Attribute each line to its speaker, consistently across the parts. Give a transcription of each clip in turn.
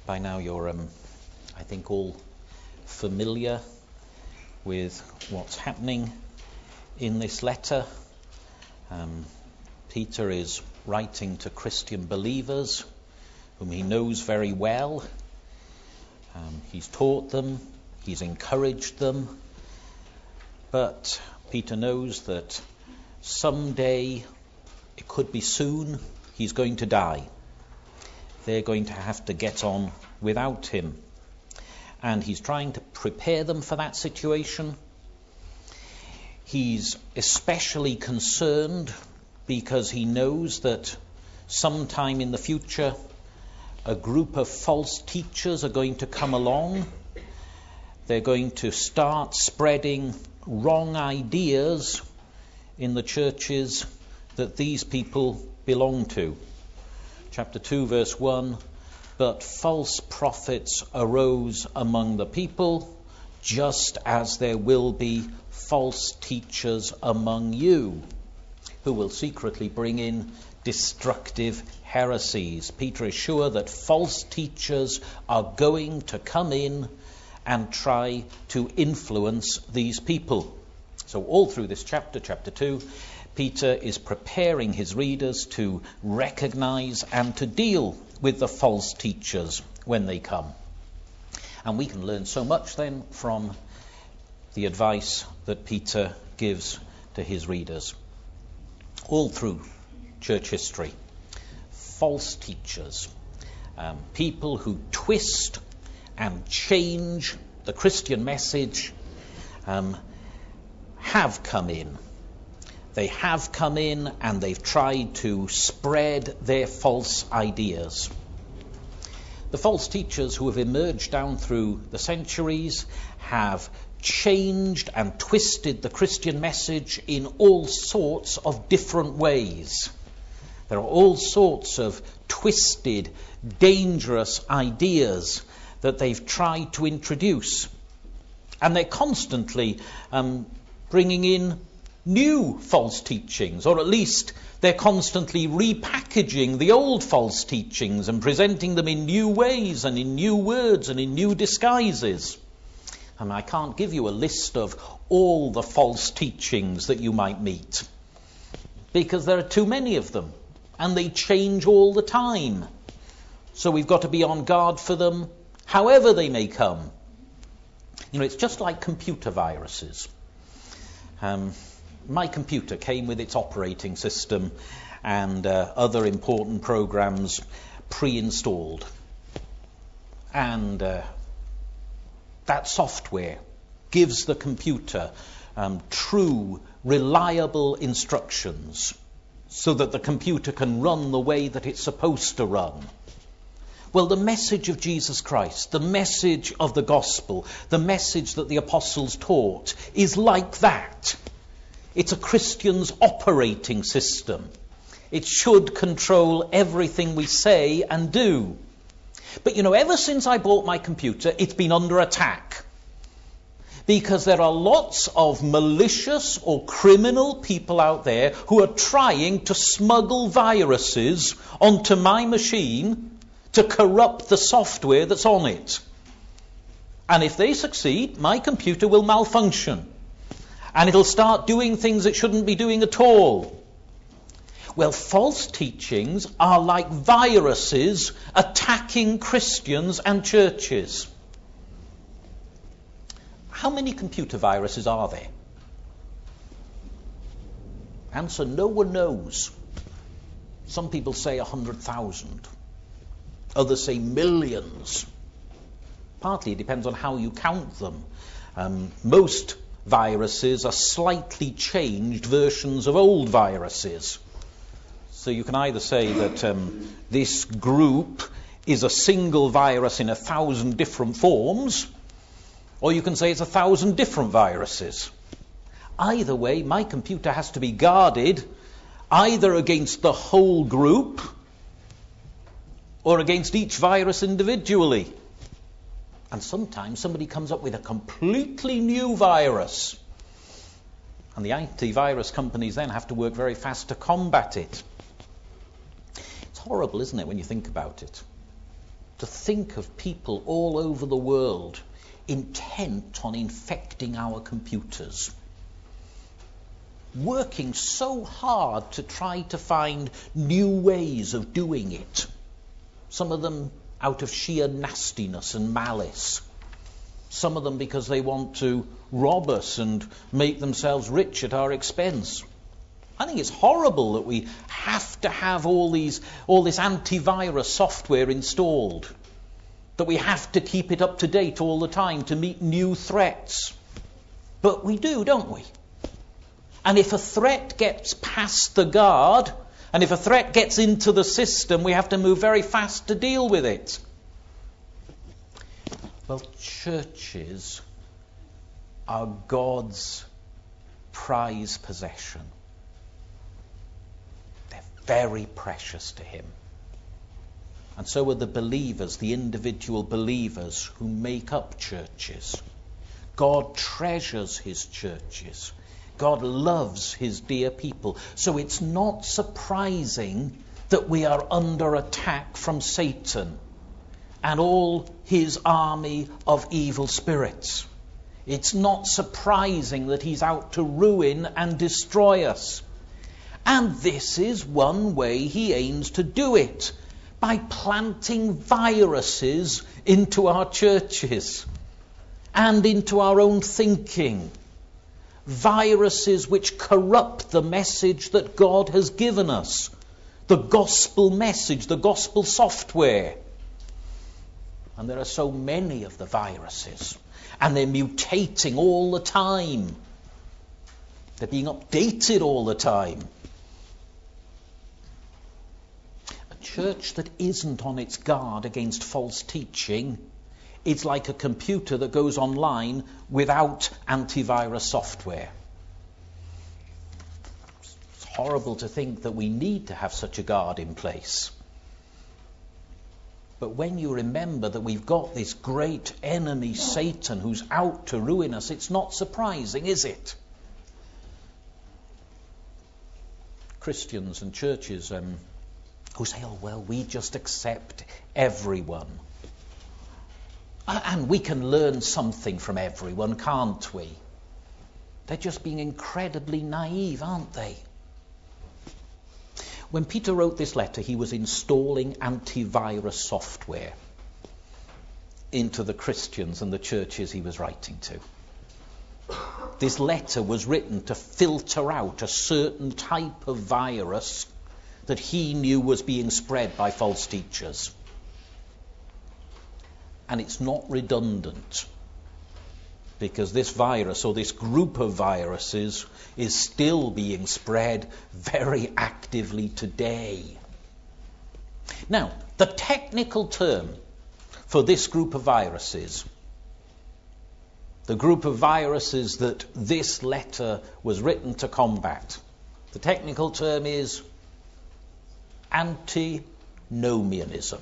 Speaker 1: By now you're, I think, all familiar with what's happening in this letter. Peter is writing to Christian believers whom he knows very well. He's taught them, he's encouraged them, but Peter knows that someday, it could be soon, he's going to die. They're going to have to get on without him. And he's trying to prepare them for that situation. He's especially concerned because he knows that sometime in the future a group of false teachers are going to come along. They're going to start spreading wrong ideas in the churches that these people belong to. Chapter 2, verse 1, but false prophets arose among the people, just as there will be false teachers among you, who will secretly bring in destructive heresies. Peter is sure that false teachers are going to come in and try to influence these people. So all through this chapter 2, Peter is preparing his readers to recognize and to deal with the false teachers when they come. And we can learn so much then from the advice that Peter gives to his readers. All through church history, false teachers, people who twist and change the Christian message, have come in. They have come in and they've tried to spread their false ideas. The false teachers who have emerged down through the centuries have changed and twisted the Christian message in all sorts of different ways. There are all sorts of twisted, dangerous ideas that they've tried to introduce. And they're constantly bringing in new false teachings, or at least they're constantly repackaging the old false teachings and presenting them in new ways and in new words and in new disguises. And I can't give you a list of all the false teachings that you might meet, because there are too many of them and they change all the time. So we've got to be on guard for them, however they may come. You know, it's just like computer viruses. My computer came with its operating system and other important programs pre-installed. And that software gives the computer true, reliable instructions so that the computer can run the way that it's supposed to run. Well, the message of Jesus Christ, the message of the gospel, the message that the apostles taught is like that. It's a Christian's operating system. It should control everything we say and do. But, you know, ever since I bought my computer, it's been under attack. Because there are lots of malicious or criminal people out there who are trying to smuggle viruses onto my machine to corrupt the software that's on it. And if they succeed, my computer will malfunction. And it'll start doing things it shouldn't be doing at all. Well, false teachings are like viruses attacking Christians and churches. How many computer viruses are there? Answer, no one knows. Some people say 100,000. Others say millions. Partly it depends on how you count them. Most viruses are slightly changed versions of old viruses. So you can either say that this group is a single virus in 1,000 different forms, or you can say it's 1,000 different viruses. Either way, my computer has to be guarded either against the whole group or against each virus individually. And sometimes somebody comes up with a completely new virus. And the antivirus companies then have to work very fast to combat it. It's horrible, isn't it, when you think about it? to think of people all over the world intent on infecting our computers, working so hard to try to find new ways of doing it. Some of them out of sheer nastiness and malice. Some of them because they want to rob us and make themselves rich at our expense. I think it's horrible that we have to have all this antivirus software installed, that we have to keep it up to date all the time to meet new threats. But we do, don't we? And if a threat gets past the guard, and if a threat gets into the system, we have to move very fast to deal with it. Well, churches are God's prize possession. They're very precious to him. And so are the believers, the individual believers who make up churches. God treasures his churches. God loves his dear people. So it's not surprising that we are under attack from Satan and all his army of evil spirits. It's not surprising that he's out to ruin and destroy us. And this is one way he aims to do it, by planting viruses into our churches and into our own thinking. Viruses which corrupt the message that God has given us, the gospel message, the gospel software. And there are so many of the viruses, and they're mutating all the time. They're being updated all the time. A church that isn't on its guard against false teaching is like a computer that goes online without antivirus software. It's horrible to think that we need to have such a guard in place. But when you remember that we've got this great enemy, Satan, who's out to ruin us, it's not surprising, is it? Christians and churches who say, oh, well, we just accept everyone. And we can learn something from everyone, can't we? They're just being incredibly naive, aren't they? When Peter wrote this letter, he was installing antivirus software into the Christians and the churches he was writing to. This letter was written to filter out a certain type of virus that he knew was being spread by false teachers. And it's not redundant, because this virus, or this group of viruses, is still being spread very actively today. Now, the technical term for this group of viruses, the group of viruses that this letter was written to combat, the technical term is antinomianism.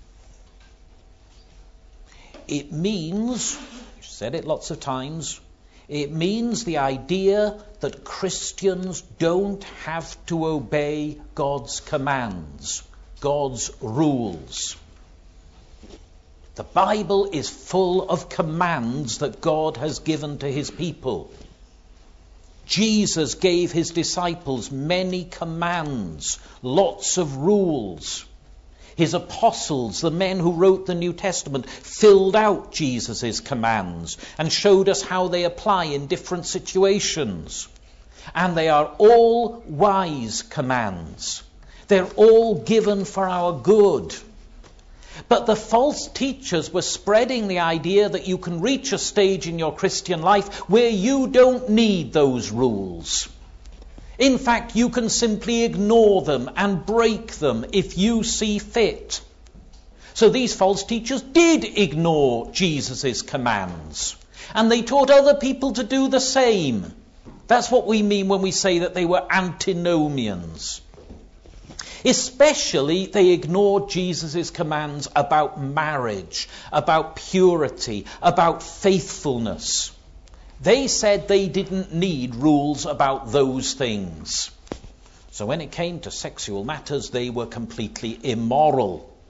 Speaker 1: It means, I've said it lots of times, it means the idea that Christians don't have to obey God's commands, God's rules. The Bible is full of commands that God has given to his people. Jesus gave his disciples many commands, lots of rules. His apostles, the men who wrote the New Testament, filled out Jesus' commands and showed us how they apply in different situations. And they are all wise commands. They're all given for our good. But the false teachers were spreading the idea that you can reach a stage in your Christian life where you don't need those rules. In fact, you can simply ignore them and break them if you see fit. So these false teachers did ignore Jesus' commands. And they taught other people to do the same. That's what we mean when we say that they were antinomians. Especially, they ignored Jesus' commands about marriage, about purity, about faithfulness. They said they didn't need rules about those things. So when it came to sexual matters, they were completely immoral,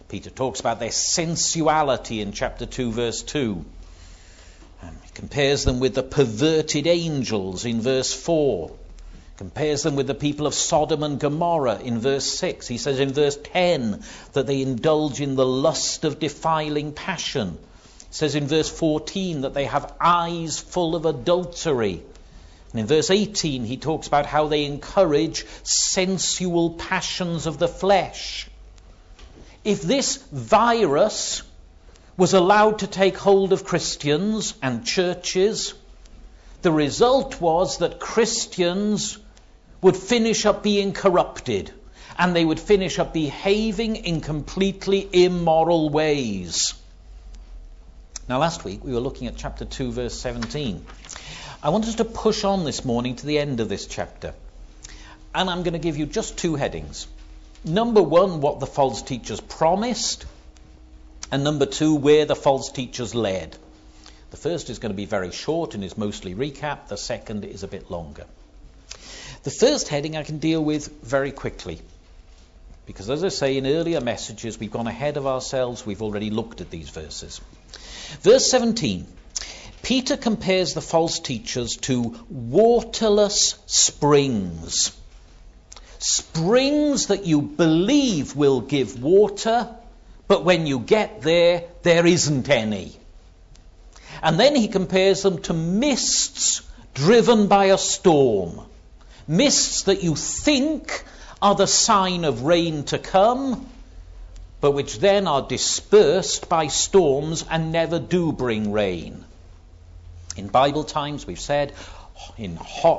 Speaker 1: Peter talks about their sensuality in chapter 2, verse 2. He compares them with the perverted angels in verse 4. Compares them with the people of Sodom and Gomorrah in verse 6. He says in verse 10 that they indulge in the lust of defiling passion. He says in verse 14 that they have eyes full of adultery. And in verse 18 he talks about how they encourage sensual passions of the flesh. If this virus was allowed to take hold of Christians and churches, the result was that Christians would finish up being corrupted, and they would finish up behaving in completely immoral ways. Now, last week we were looking at chapter 2, verse 17. I want us to push on this morning to the end of this chapter. And I'm going to give you just two headings. Number one, what the false teachers promised. And number two, where the false teachers led. The first is going to be very short and is mostly recap. The second is a bit longer. The first heading I can deal with very quickly. Because as I say in earlier messages, we've gone ahead of ourselves. We've already looked at these verses. Verse 17. Peter compares the false teachers to waterless springs. Springs that you believe will give water, but when you get there, there isn't any. And then he compares them to mists driven by a storm. Mists that you think are the sign of rain to come, but which then are dispersed by storms and never do bring rain. In Bible times, we've said, in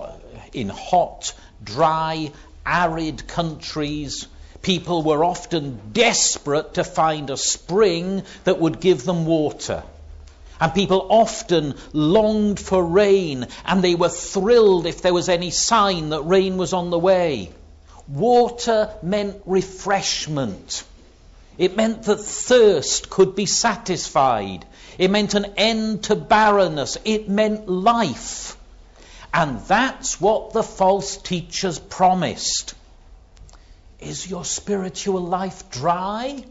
Speaker 1: hot, dry, arid countries, people were often desperate to find a spring that would give them water. And people often longed for rain, and they were thrilled if there was any sign that rain was on the way. Water meant refreshment. It meant that thirst could be satisfied. It meant an end to barrenness. It meant life. And that's what the false teachers promised. Is your spiritual life dry?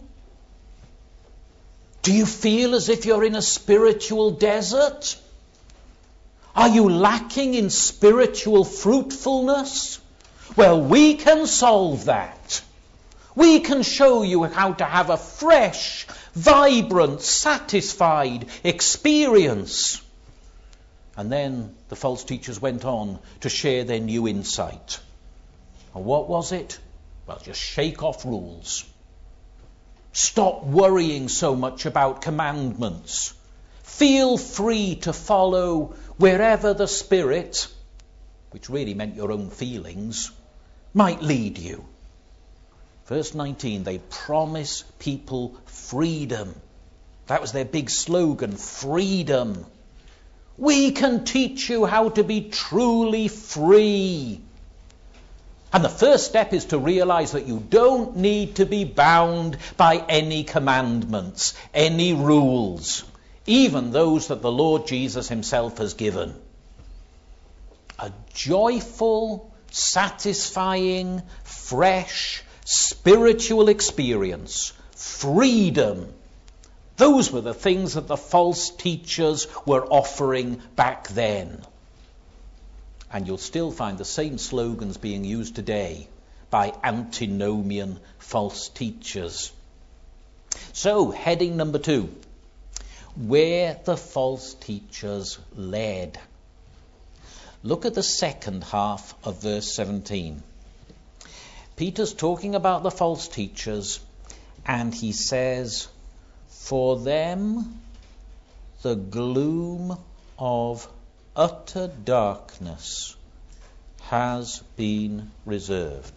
Speaker 1: Do you feel as if you're in a spiritual desert? Are you lacking in spiritual fruitfulness? Well, we can solve that. We can show you how to have a fresh, vibrant, satisfied experience. And then the false teachers went on to share their new insight. And what was it? Well, just shake off rules. Stop worrying so much about commandments. Feel free to follow wherever the Spirit, which really meant your own feelings, might lead you. Verse 19, they promise people freedom. That was their big slogan, freedom. We can teach you how to be truly free. And the first step is to realize that you don't need to be bound by any commandments, any rules, even those that the Lord Jesus himself has given. A joyful, satisfying, fresh, spiritual experience, freedom. Those were the things that the false teachers were offering back then. And you'll still find the same slogans being used today by antinomian false teachers. So, heading number 2, where the false teachers led. Look at the second half of verse 17. Peter's talking about the false teachers, and he says, for them the gloom of utter darkness has been reserved.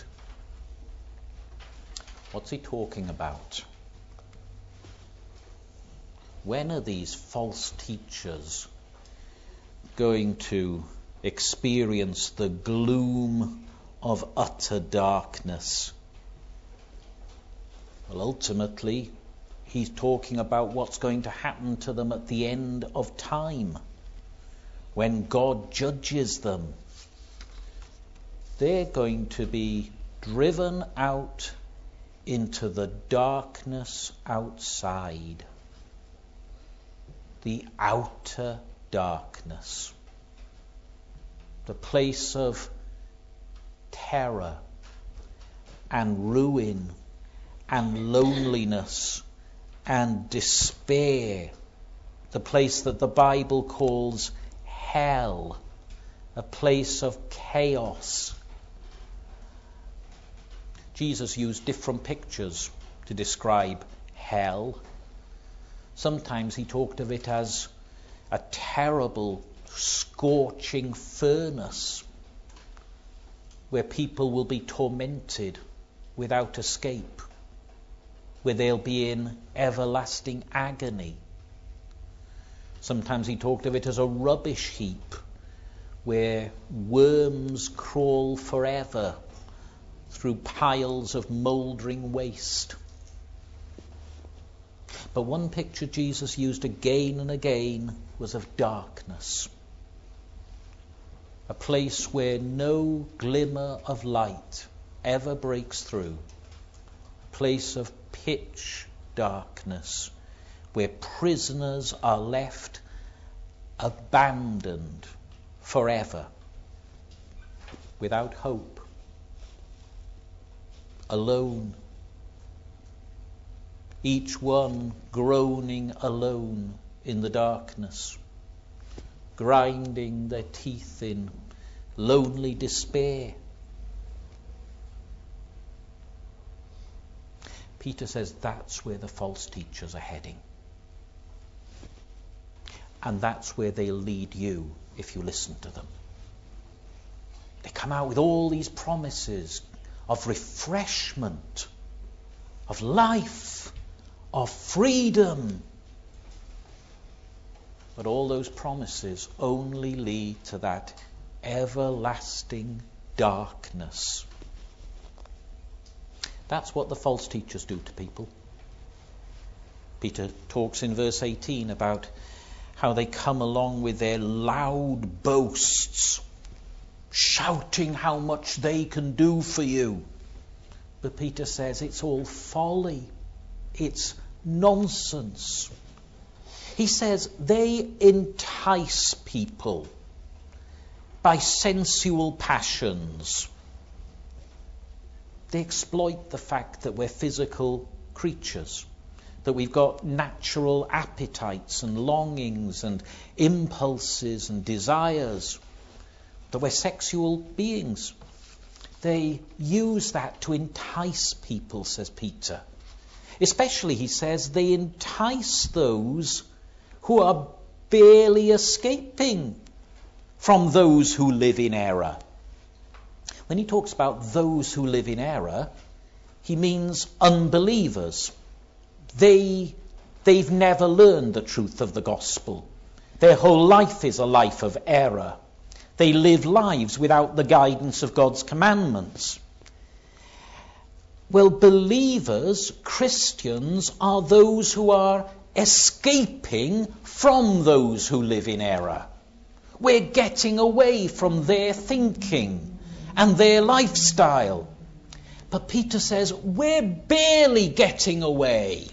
Speaker 1: What's he talking about? When are these false teachers going to experience the gloom of utter darkness? Well, ultimately, he's talking about what's going to happen to them at the end of time. When God judges them, they're going to be driven out into the darkness outside. The outer darkness. The place of terror and ruin and loneliness and despair. The place that the Bible calls hell. A place of chaos. Jesus used different pictures to describe hell. Sometimes he talked of it as a terrible, scorching furnace where people will be tormented without escape, where they'll be in everlasting agony. Sometimes he talked of it as a rubbish heap where worms crawl forever through piles of mouldering waste. But one picture Jesus used again and again was of darkness. A place where no glimmer of light ever breaks through. A place of pitch darkness where prisoners are left abandoned forever without hope. Alone, each one groaning alone in the darkness, grinding their teeth in lonely despair. Peter says that's where the false teachers are heading. And that's where they'll lead you if you listen to them. They come out with all these promises of refreshment, of life, of freedom. But all those promises only lead to that everlasting darkness. That's what the false teachers do to people. Peter talks in verse 18 about how they come along with their loud boasts, shouting how much they can do for you. But Peter says it's all folly. It's nonsense. He says they entice people by sensual passions. They exploit the fact that we're physical creatures, that we've got natural appetites and longings and impulses and desires, that we're sexual beings. They use that to entice people, says Peter. Especially, he says, they entice those who are barely escaping from those who live in error. When he talks about those who live in error, he means unbelievers. They've never learned the truth of the gospel. Their whole life is a life of error. They live lives without the guidance of God's commandments. Well, believers, Christians, are those who are escaping from those who live in error. We're getting away from their thinking and their lifestyle. But Peter says, we're barely getting away.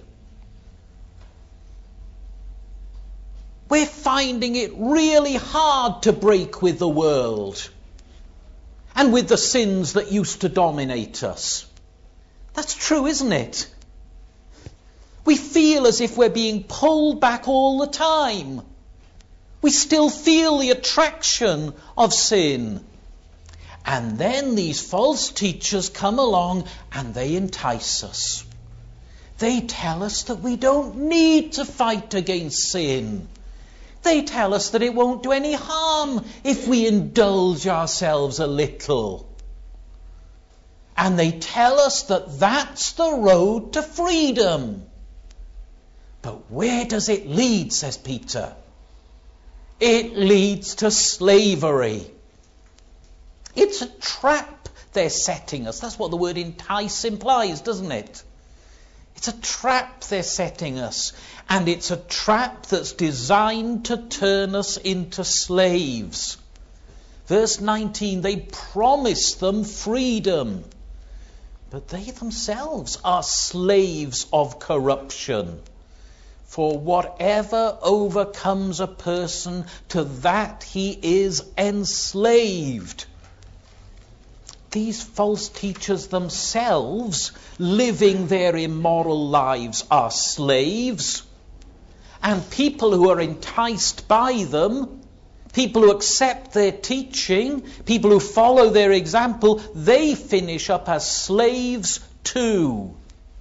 Speaker 1: We're finding it really hard to break with the world and with the sins that used to dominate us. That's true, isn't it? We feel as if we're being pulled back all the time. We still feel the attraction of sin. And then these false teachers come along and they entice us. They tell us that we don't need to fight against sin. They tell us that it won't do any harm if we indulge ourselves a little. And they tell us that that's the road to freedom. But where does it lead, says Peter? It leads to slavery. It's a trap they're setting us. That's what the word entice implies, doesn't it? It's a trap they're setting us. And it's a trap that's designed to turn us into slaves. Verse 19, they promise them freedom. but they themselves are slaves of corruption. For whatever overcomes a person, to that he is enslaved. These false teachers themselves, living their immoral lives, are slaves. And people who are enticed by them, people who accept their teaching, people who follow their example, they finish up as slaves too.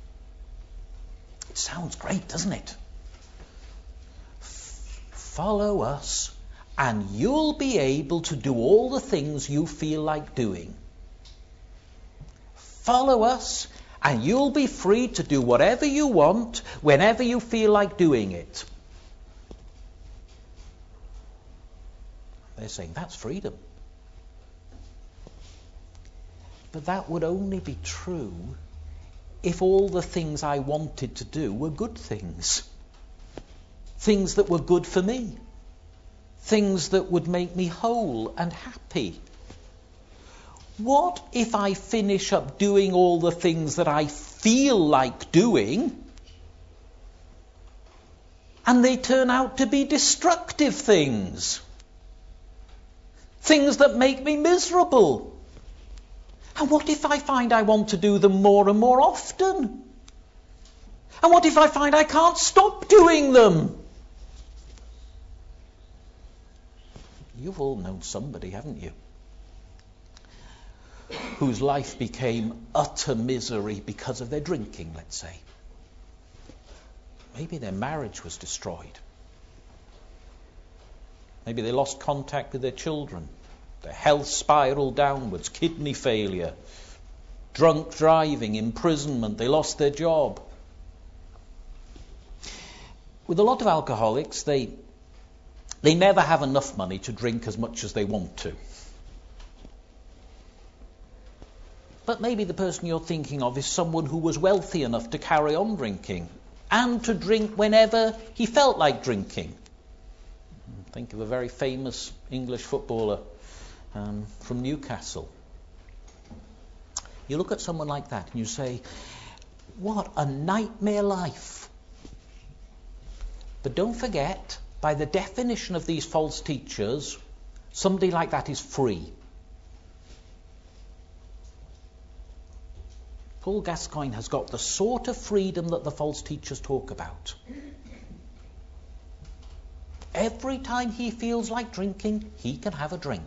Speaker 1: It sounds great, doesn't it? Follow us and you'll be able to do all the things you feel like doing. Follow us and you'll be free to do whatever you want whenever you feel like doing it. They're saying that's freedom. But that would only be true if all the things I wanted to do were good things. Things that were good for me. Things that would make me whole and happy. What if I finish up doing all the things that I feel like doing and they turn out to be destructive things? Things that make me miserable. And what if I find I want to do them more and more often? And what if I find I can't stop doing them? You've all known somebody, haven't you, whose life became utter misery because of their drinking, let's say. Maybe their marriage was destroyed. Maybe they lost contact with their children. Their health spiraled downwards, kidney failure, drunk driving, imprisonment, they lost their job. With a lot of alcoholics, they never have enough money to drink as much as they want to. But maybe the person you're thinking of is someone who was wealthy enough to carry on drinking and to drink whenever he felt like drinking. Think of a very famous English footballer from Newcastle. You look at someone like that and you say, what a nightmare life. But don't forget, by the definition of these false teachers, somebody like that is free. Paul Gascoigne has got the sort of freedom that the false teachers talk about. Every time he feels like drinking, he can have a drink.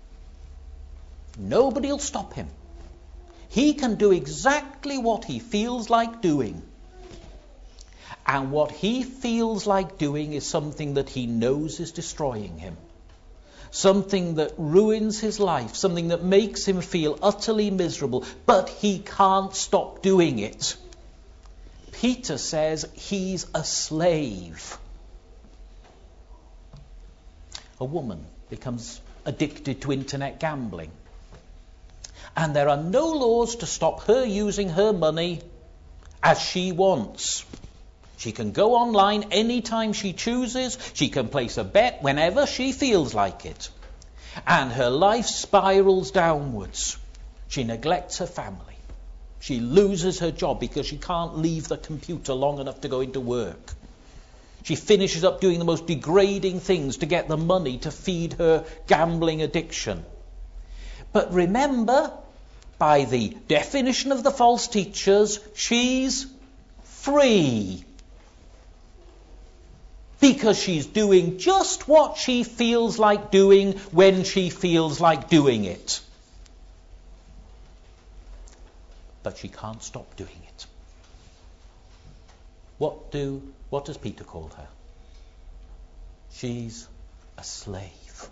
Speaker 1: Nobody will stop him. He can do exactly what he feels like doing. And what he feels like doing is something that he knows is destroying him. Something that ruins his life. Something that makes him feel utterly miserable. But he can't stop doing it. Peter says he's a slave. A woman becomes addicted to internet gambling. And there are no laws to stop her using her money as she wants. She can go online anytime she chooses. She can place a bet whenever she feels like it. And her life spirals downwards. She neglects her family. She loses her job because she can't leave the computer long enough to go into work. She finishes up doing the most degrading things to get the money to feed her gambling addiction. But remember, by the definition of the false teachers, she's free. Because she's doing just what she feels like doing when she feels like doing it. But she can't stop doing it. What does Peter call her? She's a slave.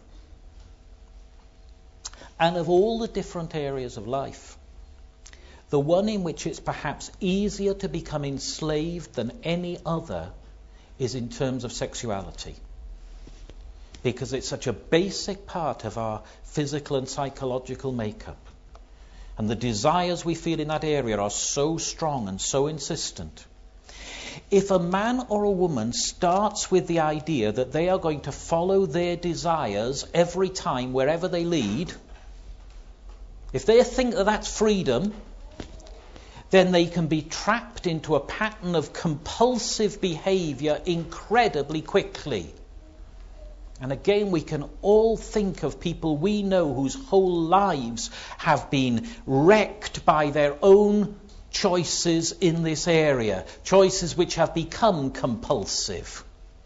Speaker 1: And of all the different areas of life, the one in which it's perhaps easier to become enslaved than any other is in terms of sexuality. Because it's such a basic part of our physical and psychological makeup. And the desires we feel in that area are so strong and so insistent. If a man or a woman starts with the idea that they are going to follow their desires every time, wherever they lead, if they think that that's freedom, then they can be trapped into a pattern of compulsive behavior incredibly quickly. And again, we can all think of people we know whose whole lives have been wrecked by their own choices in this area, choices which have become compulsive.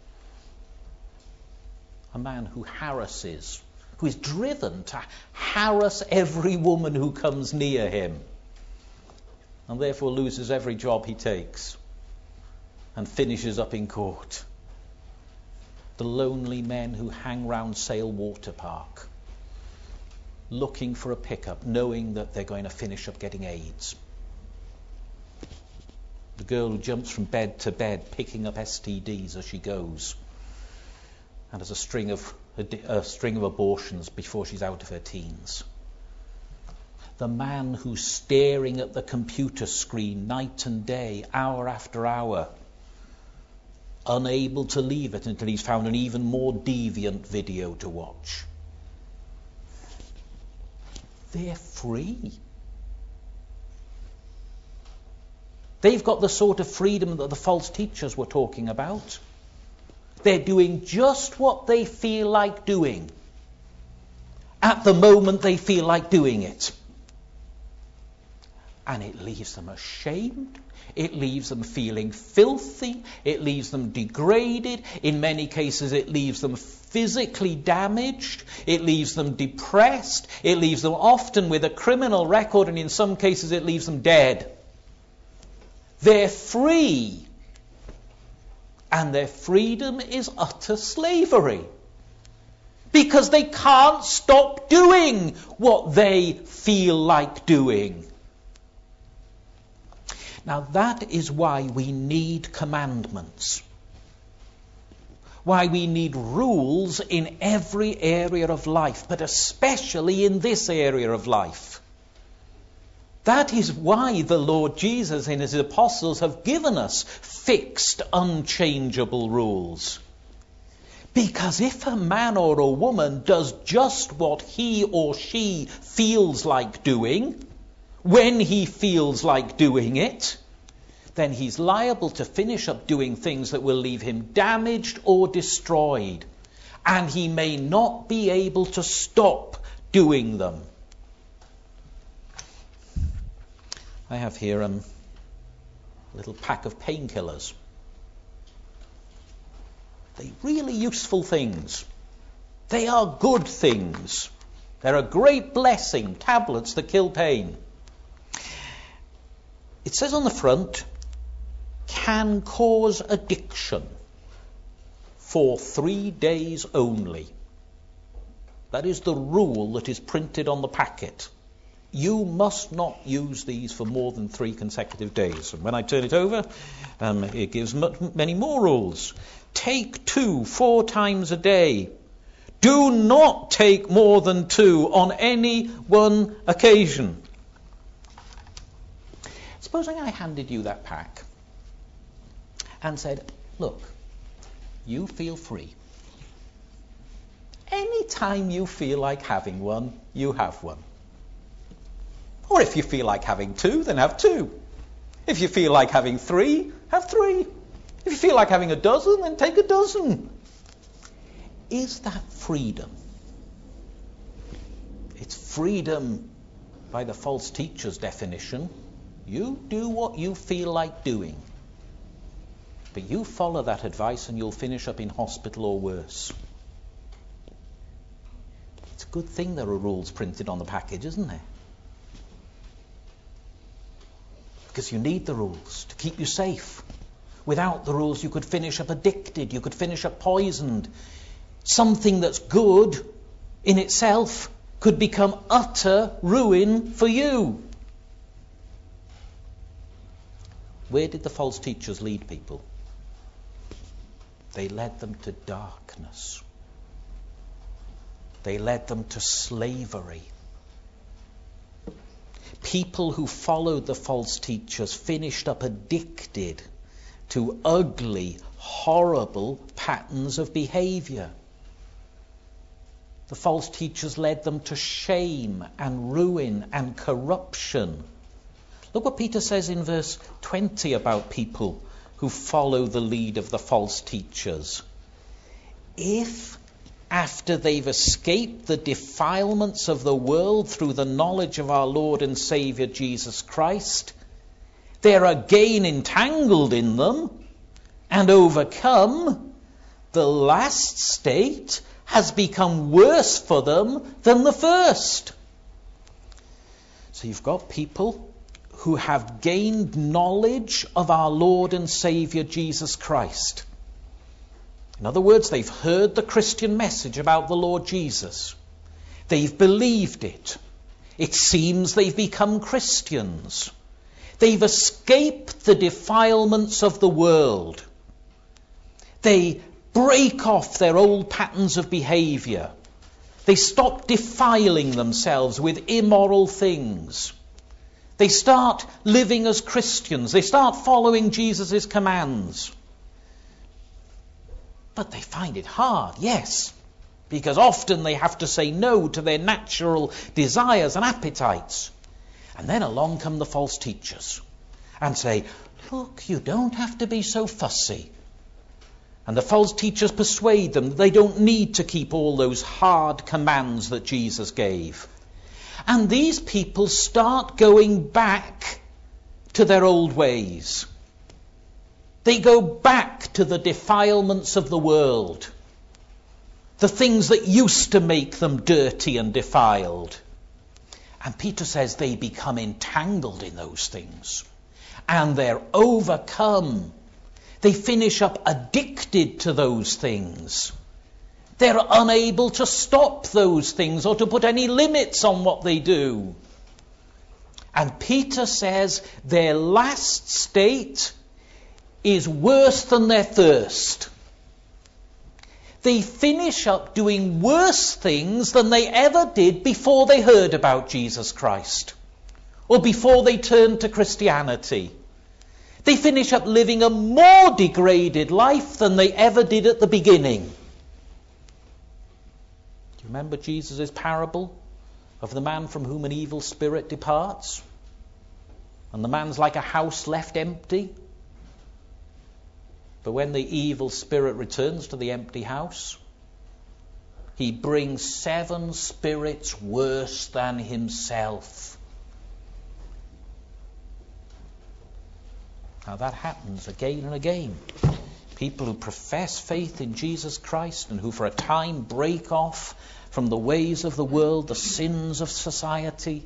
Speaker 1: A man who harasses, who is driven to harass every woman who comes near him, and therefore loses every job he takes and finishes up in court. The lonely men who hang round Sale Water Park, looking for a pickup, knowing that they're going to finish up getting AIDS. The girl who jumps from bed to bed, picking up STDs as she goes, and has a string of abortions before she's out of her teens. The man who's staring at the computer screen night and day, hour after hour, unable to leave it until he's found an even more deviant video to watch. They're free. They've got the sort of freedom that the false teachers were talking about. They're doing just what they feel like doing at the moment they feel like doing it. And it leaves them ashamed. It leaves them feeling filthy. It leaves them degraded. In many cases, it leaves them physically damaged. It leaves them depressed. It leaves them often with a criminal record, and in some cases, it leaves them dead. They're free. And their freedom is utter slavery. Because they can't stop doing what they feel like doing. Now that is why we need commandments. Why we need rules in every area of life, but especially in this area of life. That is why the Lord Jesus and his apostles have given us fixed, unchangeable rules. Because if a man or a woman does just what he or she feels like doing, when he feels like doing it, then he's liable to finish up doing things that will leave him damaged or destroyed. And he may not be able to stop doing them. I have here a little pack of painkillers. They're really useful things. They are good things. They're a great blessing, tablets that kill pain. It says on the front, can cause addiction for 3 days only. That is the rule that is printed on the packet. You must not use these for more than 3 consecutive days. And when I turn it over, it gives many more rules. Take 2 4 times a day. Do not take more than 2 on any one occasion. Supposing I handed you that pack and said, look, you feel free. Any time you feel like having one, you have one. Or if you feel like having 2, then have 2. If you feel like having 3, have 3. If you feel like having a dozen, then take a dozen. Is that freedom? It's freedom by the false teacher's definition. You do what you feel like doing. But you follow that advice and you'll finish up in hospital or worse. It's a good thing there are rules printed on the package, isn't there? Because you need the rules to keep you safe. Without the rules, you could finish up addicted. You could finish up poisoned. Something that's good in itself could become utter ruin for you. Where did the false teachers lead people? They led them to darkness. They led them to slavery. People who followed the false teachers finished up addicted to ugly, horrible patterns of behavior. The false teachers led them to shame and ruin and corruption, Look what Peter says in verse 20 about people who follow the lead of the false teachers. If, after they've escaped the defilements of the world through the knowledge of our Lord and Saviour Jesus Christ, they're again entangled in them and overcome, the last state has become worse for them than the first. So you've got people who have gained knowledge of our Lord and Saviour Jesus Christ. In other words, they've heard the Christian message about the Lord Jesus. They've believed it. It seems they've become Christians. They've escaped the defilements of the world. They break off their old patterns of behaviour. They stop defiling themselves with immoral things. They start living as Christians. They start following Jesus' commands. But they find it hard, yes, because often they have to say no to their natural desires and appetites. And then along come the false teachers and say, look, you don't have to be so fussy. And the false teachers persuade them that they don't need to keep all those hard commands that Jesus gave. And these people start going back to their old ways. They go back to the defilements of the world, the things that used to make them dirty and defiled. And Peter says they become entangled in those things, and they're overcome. They finish up addicted to those things. They're unable to stop those things or to put any limits on what they do. And Peter says their last state is worse than their first. They finish up doing worse things than they ever did before they heard about Jesus Christ or before they turned to Christianity. They finish up living a more degraded life than they ever did at the beginning. Do you remember Jesus' parable of the man from whom an evil spirit departs? And the man's like a house left empty. But when the evil spirit returns to the empty house, he brings 7 spirits worse than himself. Now that happens again and again. People who profess faith in Jesus Christ and who for a time break off from the ways of the world, the sins of society,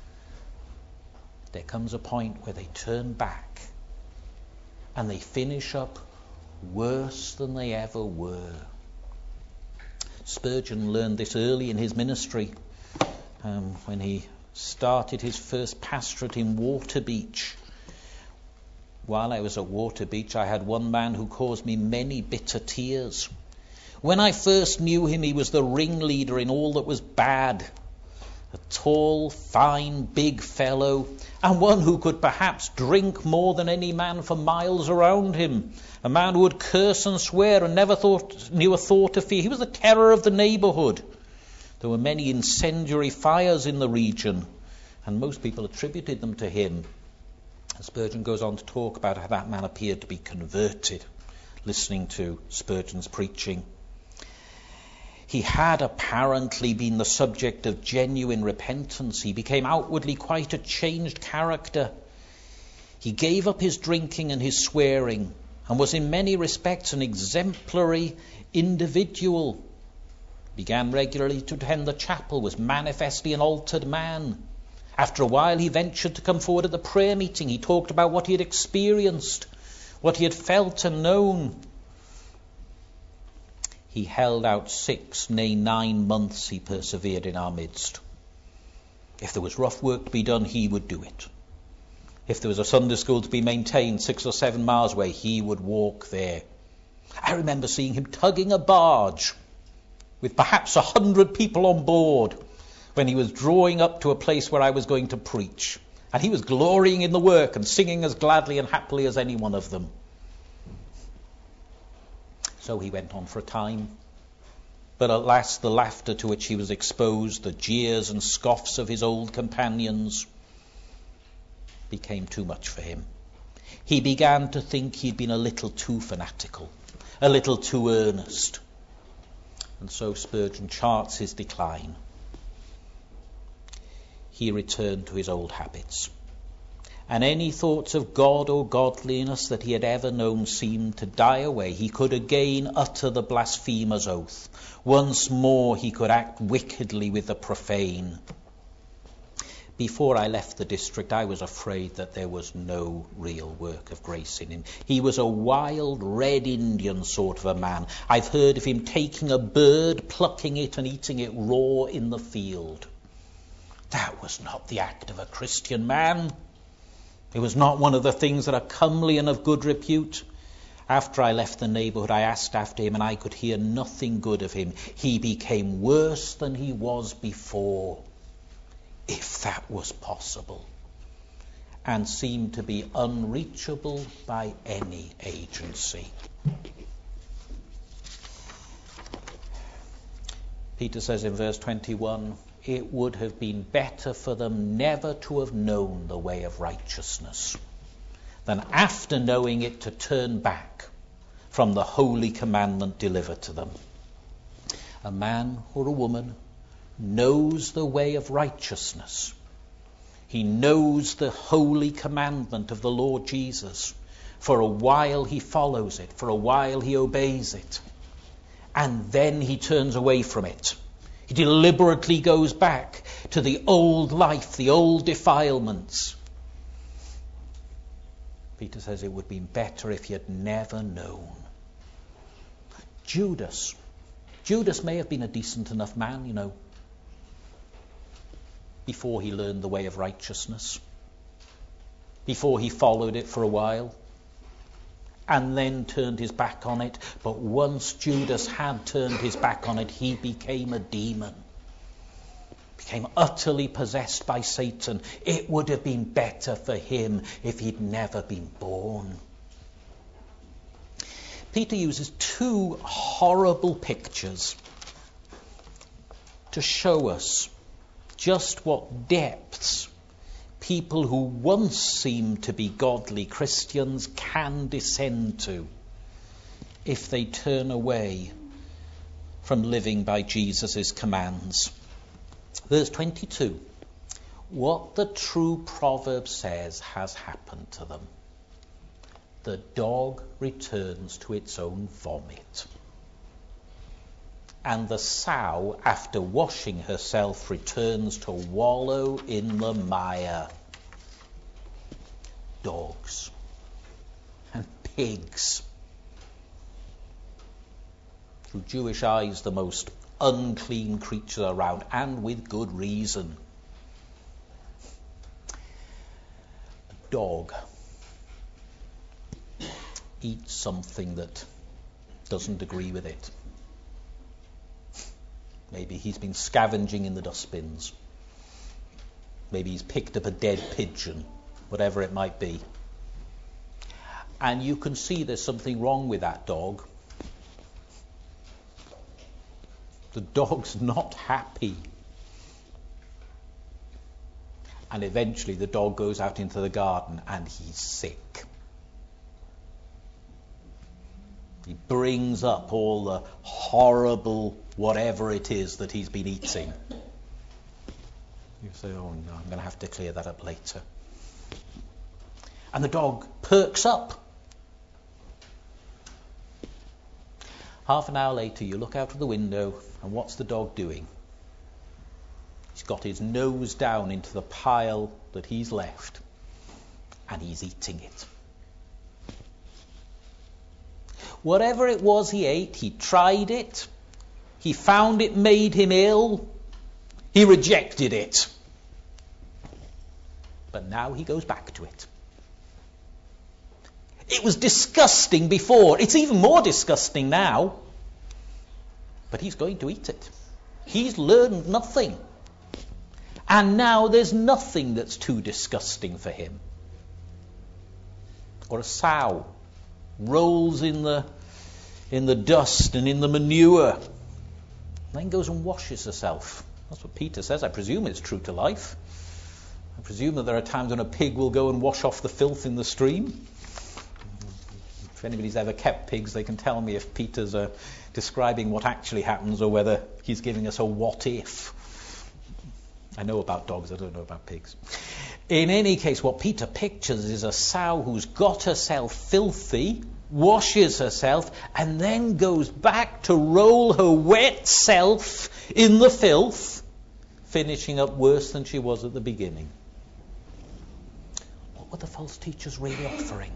Speaker 1: there comes a point where they turn back and they finish up worse than they ever were. Spurgeon learned this early in his ministry when he started his first pastorate in Waterbeach. While I was at Waterbeach, I had one man who caused me many bitter tears. When I first knew him, he was the ringleader in all that was bad. A tall, fine, big fellow, and one who could perhaps drink more than any man for miles around him. A man who would curse and swear and never knew a thought of fear. He was the terror of the neighbourhood. There were many incendiary fires in the region, and most people attributed them to him. And Spurgeon goes on to talk about how that man appeared to be converted, listening to Spurgeon's preaching. He had apparently been the subject of genuine repentance. He became outwardly quite a changed character. He gave up his drinking and his swearing and was in many respects an exemplary individual. Began regularly to attend the chapel, was manifestly an altered man. After a while he ventured to come forward at the prayer meeting. He talked about what he had experienced, what he had felt and known. He held out 6, nay 9 months he persevered in our midst. If there was rough work to be done, he would do it. If there was a Sunday school to be maintained 6 or 7 miles away, he would walk there. I remember seeing him tugging a barge with perhaps 100 people on board when he was drawing up to a place where I was going to preach. And he was glorying in the work and singing as gladly and happily as any one of them. So he went on for a time. But at last the laughter to which he was exposed, the jeers and scoffs of his old companions, became too much for him. He began to think he'd been a little too fanatical, a little too earnest. And so Spurgeon charts his decline. He returned to his old habits. And any thoughts of God or godliness that he had ever known seemed to die away. He could again utter the blasphemer's oath. Once more he could act wickedly with the profane. Before I left the district, I was afraid that there was no real work of grace in him. He was a wild Red Indian sort of a man. I've heard of him taking a bird, plucking it and eating it raw in the field. That was not the act of a Christian man. It was not one of the things that are comely and of good repute. After I left the neighbourhood, I asked after him, and I could hear nothing good of him. He became worse than he was before, if that was possible, and seemed to be unreachable by any agency. Peter says in verse 21, it would have been better for them never to have known the way of righteousness than after knowing it to turn back from the holy commandment delivered to them. A man or a woman knows the way of righteousness. He knows the holy commandment of the Lord Jesus. For a while he follows it. For a while he obeys it. And then he turns away from it. He deliberately goes back to the old life, the old defilements. Peter says it would have been better if he had never known. Judas may have been a decent enough man, before he learned the way of righteousness, before he followed it for a while, and then turned his back on it. But once Judas had turned his back on it, he became a demon, became utterly possessed by Satan. It would have been better for him if he'd never been born. Peter uses two horrible pictures to show us just what depths people who once seemed to be godly Christians can descend to if they turn away from living by Jesus' commands. Verse 22. What the true proverb says has happened to them. The dog returns to its own vomit, and the sow, after washing herself, returns to wallow in the mire. Dogs and pigs, through Jewish eyes, the most unclean creatures around, and with good reason. A dog eats something that doesn't agree with it. Maybe he's been scavenging in the dustbins. Maybe he's picked up a dead pigeon, whatever it might be. And you can see there's something wrong with that dog. The dog's not happy. And eventually the dog goes out into the garden and he's sick. He brings up all the horrible whatever it is that he's been eating. You say, oh no, I'm going to have to clear that up later. And the dog perks up. Half an hour later, you look out of the window, and what's the dog doing? He's got his nose down into the pile that he's left, and he's eating it. Whatever it was he ate, he tried it. He found it made him ill. He rejected it. But now he goes back to it. It was disgusting before. It's even more disgusting now. But he's going to eat it. He's learned nothing. And now there's nothing that's too disgusting for him. Or a sow rolls in the dust and in the manure, then goes and washes herself. That's what Peter says. I presume it's true to life. I presume that there are times when a pig will go and wash off the filth in the stream. If anybody's ever kept pigs, they can tell me if Peter's describing what actually happens or whether he's giving us a what if. I know about dogs, I don't know about pigs. In any case, what Peter pictures is a sow who's got herself filthy, washes herself, and then goes back to roll her wet self in the filth, finishing up worse than she was at the beginning. What were the false teachers really offering?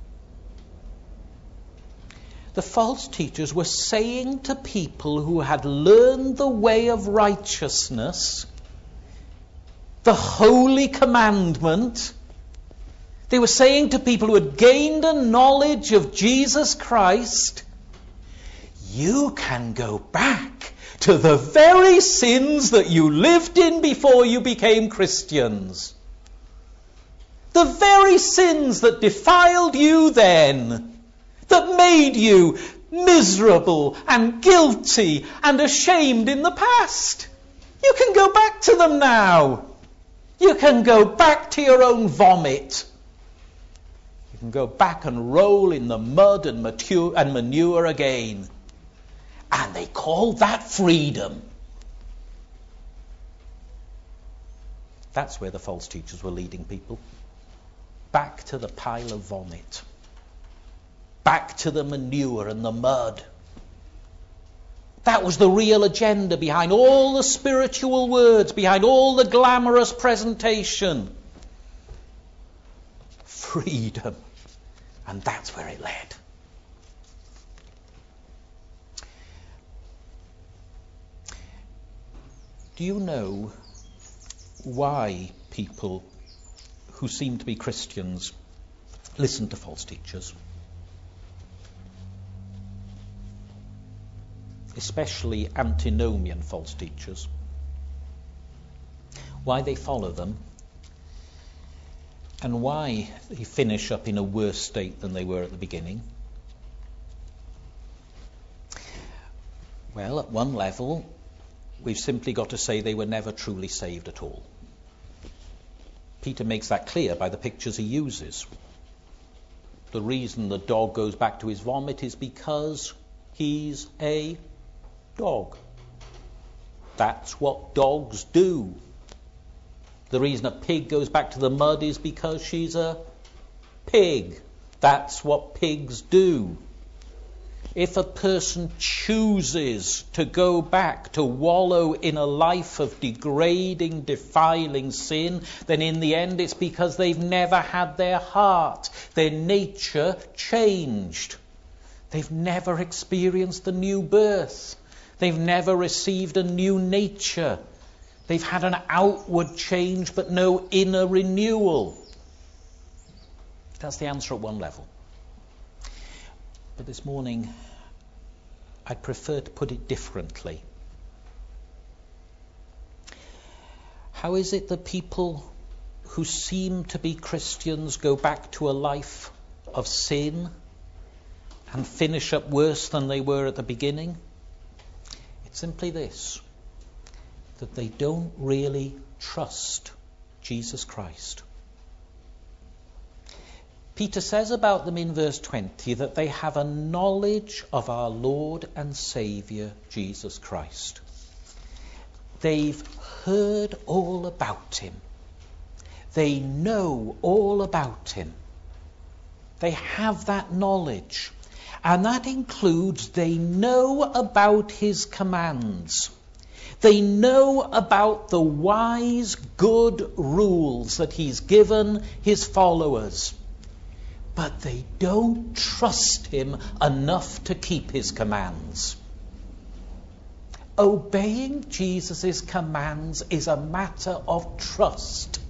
Speaker 1: The false teachers were saying to people who had learned the way of righteousness, the holy commandment, they were saying to people who had gained a knowledge of Jesus Christ, you can go back to the very sins that you lived in before you became Christians. The very sins that defiled you then, that made you miserable and guilty and ashamed in the past. You can go back to them now. You can go back to your own vomit. You can go back and roll in the mud and manure again. And they call that freedom. That's where the false teachers were leading people. Back to the pile of vomit. Back to the manure and the mud. That was the real agenda behind all the spiritual words, behind all the glamorous presentation. Freedom. And that's where it led. Do you know why people who seem to be Christians listen to false teachers? Especially antinomian false teachers. Why they follow them, and why they finish up in a worse state than they were at the beginning. Well, at one level, we've simply got to say they were never truly saved at all. Peter makes that clear by the pictures he uses. The reason the dog goes back to his vomit is because he's a dog. That's what dogs do. The reason a pig goes back to the mud is because she's a pig. That's what pigs do. If a person chooses to go back to wallow in a life of degrading, defiling sin, then in the end it's because they've never had their heart, their nature changed. They've never experienced the new birth. They've never received a new nature. They've had an outward change but no inner renewal. That's the answer at one level. But this morning, I'd prefer to put it differently. How is it that people who seem to be Christians go back to a life of sin and finish up worse than they were at the beginning? It's simply this, that they don't really trust Jesus Christ. Peter says about them in verse 20 that they have a knowledge of our Lord and Saviour, Jesus Christ. They've heard all about him. They know all about him. They have that knowledge. And that includes they know about his commands. They know about the wise, good rules that he's given his followers. But they don't trust him enough to keep his commands. Obeying Jesus' commands is a matter of trust.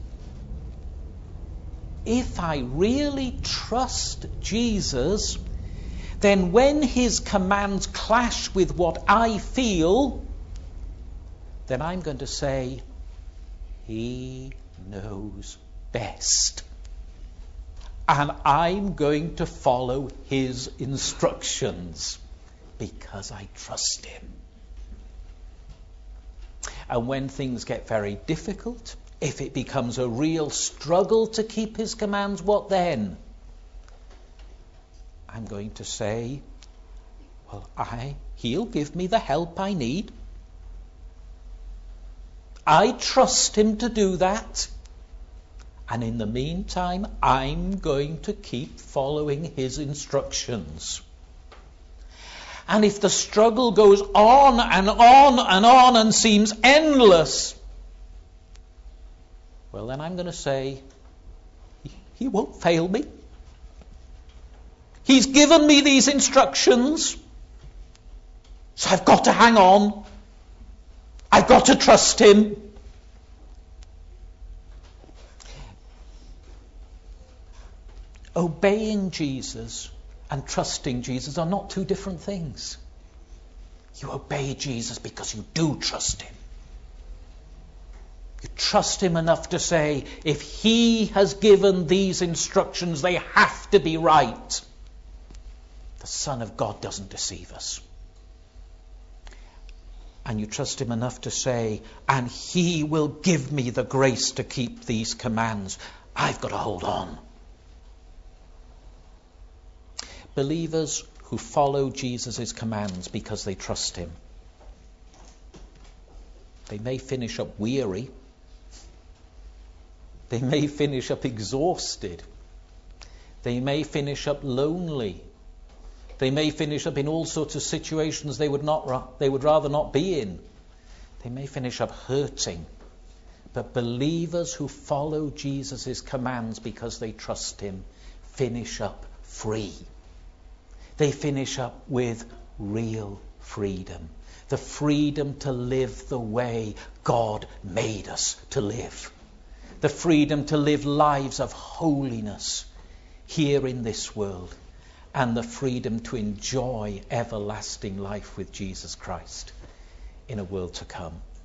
Speaker 1: If I really trust Jesus, then when his commands clash with what I feel, then I'm going to say, he knows best. And I'm going to follow his instructions because I trust him. And when things get very difficult If it becomes a real struggle to keep his commands, what then? I'm going to say, well, he'll give me the help I need. I trust him to do that. And in the meantime, I'm going to keep following his instructions. And if the struggle goes on and on and on and seems endless, well, then I'm going to say, he won't fail me. He's given me these instructions, so I've got to hang on. I've got to trust him. Obeying Jesus and trusting Jesus are not two different things. You obey Jesus because you do trust him. You trust him enough to say, if he has given these instructions, they have to be right. The Son of God doesn't deceive us. And you trust him enough to say, and he will give me the grace to keep these commands. I've got to hold on. Believers who follow Jesus' commands because they trust him, they may finish up weary. They may finish up exhausted. They may finish up lonely. They may finish up in all sorts of situations they would rather not be in. They may finish up hurting. But believers who follow Jesus' commands because they trust him finish up free. They finish up with real freedom. The freedom to live the way God made us to live. The freedom to live lives of holiness here in this world. And the freedom to enjoy everlasting life with Jesus Christ in a world to come.